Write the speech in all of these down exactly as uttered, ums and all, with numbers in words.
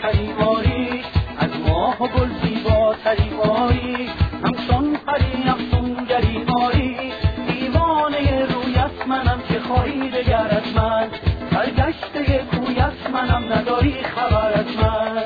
زیباتری آری، از ماه و گل زیباتری آری، همچون پری افسونگری آری، دیوانه رویت منم که خواهی دگر از من، سرگشته کویت منم نداری خبر از من.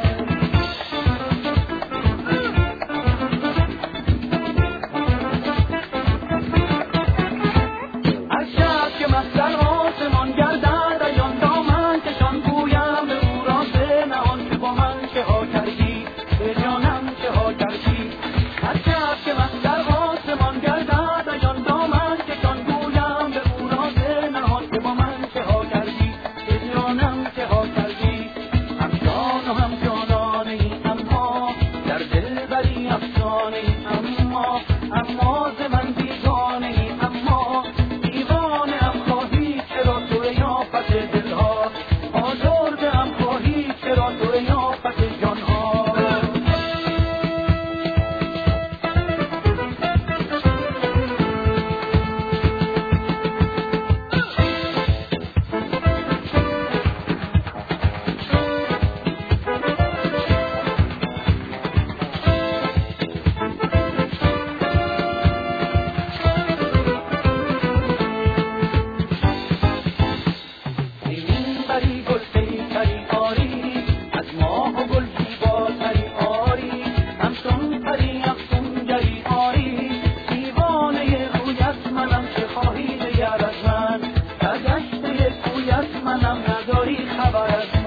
هر شب که مستر آسمان گردد ایان دامن کشان گویم به او راز نهان که با من چه ها کردی، به جانم چه ها کردی. هر شب که مستر آسمان گردد ایان دامن کشان گویم به او راز نهان که با من چه ها کردی، به جانم چه ها کردی. هم جان و هم جانانه ای اما در دل بری افسانه ای اما اما ز من بیگانه ای اما دیوانه ام خواهی چرا تو یافت دلها، آزرده ام خواهی چرا تو یافت جانها. زمین بری گل پیکری آری، از ماه و گل زیباتری آری، همچون پری افسونگری آری، دیوانه رویت منم که خواهی دگر از من، سرگشته کویت منم نداری خبر از من.